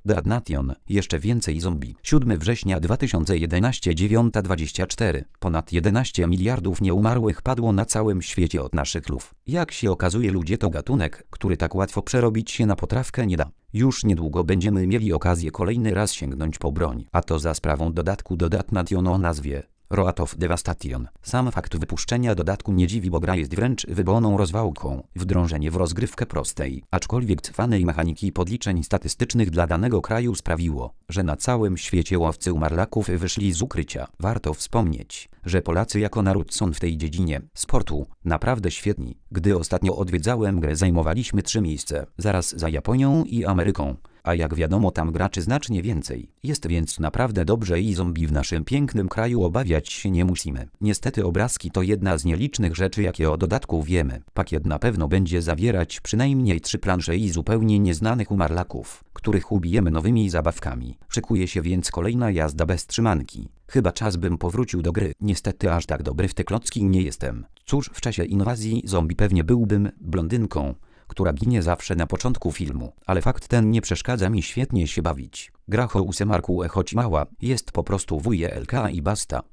Damnation. Jeszcze więcej zombie. 7 września 2011 9:24. Ponad 11 miliardów nieumarłych padło na całym świecie od naszych luf. Jak się okazuje, ludzie to gatunek, który tak łatwo przerobić się na potrawkę nie da. Już niedługo będziemy mieli okazję kolejny raz sięgnąć po broń. A to za sprawą dodatku do Damnation o nazwie Road of Devastation. Sam fakt wypuszczenia dodatku nie dziwi, bo gra jest wręcz wyborną rozwałką. Wdrążenie w rozgrywkę prostej, aczkolwiek trwanej mechaniki podliczeń statystycznych dla danego kraju sprawiło, że na całym świecie łowcy umarlaków wyszli z ukrycia. Warto wspomnieć, że Polacy jako naród są w tej dziedzinie sportu naprawdę świetni. Gdy ostatnio odwiedzałem grę, zajmowaliśmy 3 miejsce, zaraz za Japonią i Ameryką. A jak wiadomo, tam graczy znacznie więcej. Jest więc naprawdę dobrze i zombie w naszym pięknym kraju obawiać się nie musimy. Niestety obrazki to jedna z nielicznych rzeczy, jakie o dodatku wiemy. Pakiet na pewno będzie zawierać przynajmniej 3 plansze i zupełnie nieznanych umarlaków, których ubijemy nowymi zabawkami. Szykuje się więc kolejna jazda bez trzymanki. Chyba czas, bym powrócił do gry. Niestety aż tak dobry w te klocki nie jestem. Cóż, w czasie inwazji zombie pewnie byłbym blondynką, która ginie zawsze na początku filmu, ale fakt ten nie przeszkadza mi świetnie się bawić. Gra o ósemarku, choć mała, jest po prostu WLK i basta.